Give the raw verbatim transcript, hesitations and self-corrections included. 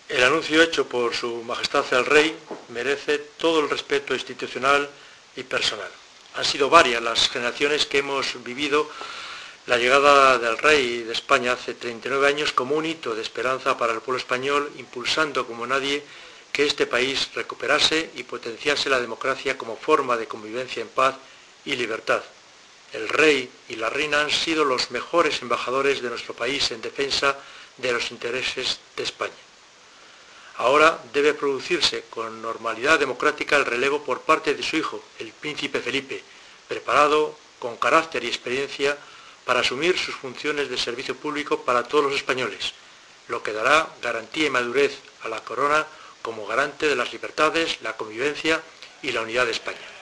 El anuncio hecho por Su Majestad el Rey merece todo el respeto institucional y personal. Han sido varias las generaciones que hemos vivido la llegada del Rey de España hace treinta y nueve años como un hito de esperanza para el pueblo español, impulsando como nadie que este país recuperase y potenciase la democracia como forma de convivencia en paz y libertad. El Rey y la Reina han sido los mejores embajadores de nuestro país en defensa de los intereses de España. Ahora debe producirse con normalidad democrática el relevo por parte de su hijo, el príncipe Felipe, preparado con carácter y experiencia para asumir sus funciones de servicio público para todos los españoles, lo que dará garantía y madurez a la corona como garante de las libertades, la convivencia y la unidad de España.